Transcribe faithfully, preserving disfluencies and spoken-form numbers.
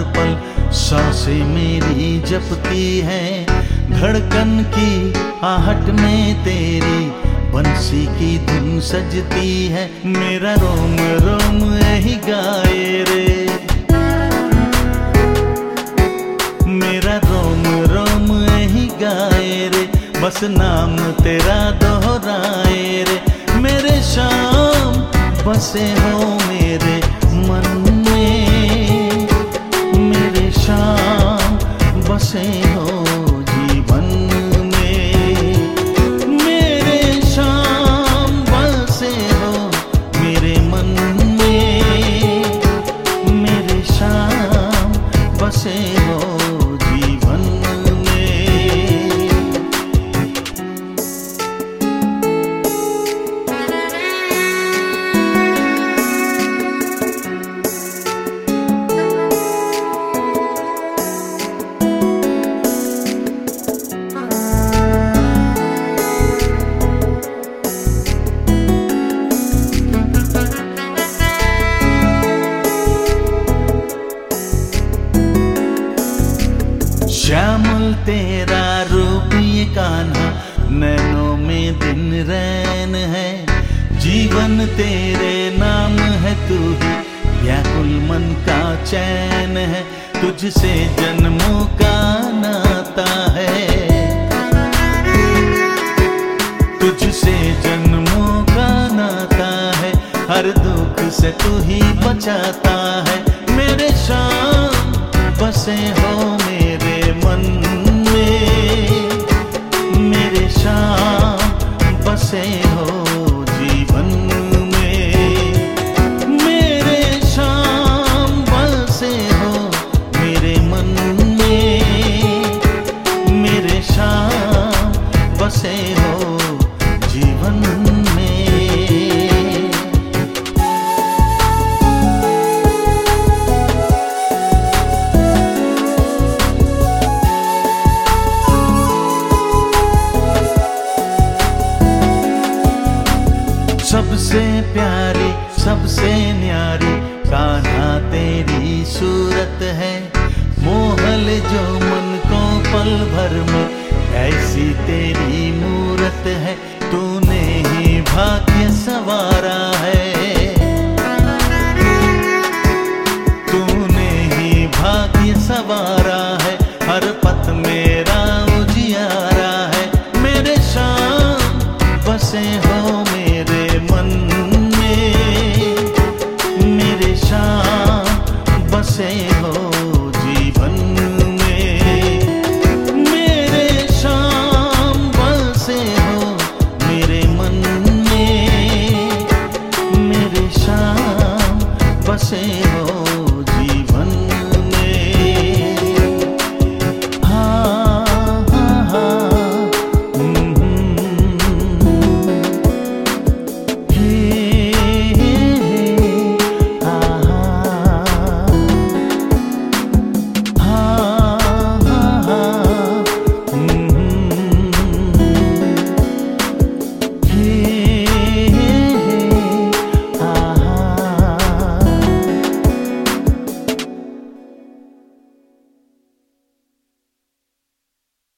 पल सांसें मेरी जपती है। धड़कन की आहट में तेरी बंसी की धुन सजती है। मेरा रोम रोम यही गाए रे, मेरा रोम रोम यही गाए रे, बस नाम तेरा दोहराए रे। मेरे शाम बसे हो मेरे मन में, मेरे शाम बसे हो जीवन में। मेरे शाम बसे हो मेरे मन में, मेरे शाम बसे हो जीवन में। श्यामल तेरा रूप ये कान्हा, नैनों में दिन रैन है। जीवन तेरे नाम है, तू ही व्याकुल मन का चैन है। तुझसे जन्मों का नाता है, तुझसे जन्मों का नाता है। हर दुख से तू ही बचाता है। मेरे शाम बसे हो मेरे मन में, मेरे शाम बसे हो जीवन में। मेरे शाम बसे हो मेरे मन में, मेरे शाम बसे हो जीवन में। सबसे प्यारी सबसे न्यारी कान्हा तेरी सूरत है। मोहल जो मन को पल भर में ऐसी तेरी मूरत है। तूने ही भाग्य संवारा है, तूने ही भाग्य संवारा है। हर पथ मेरा उजियारा है। मेरे शाम बसे हो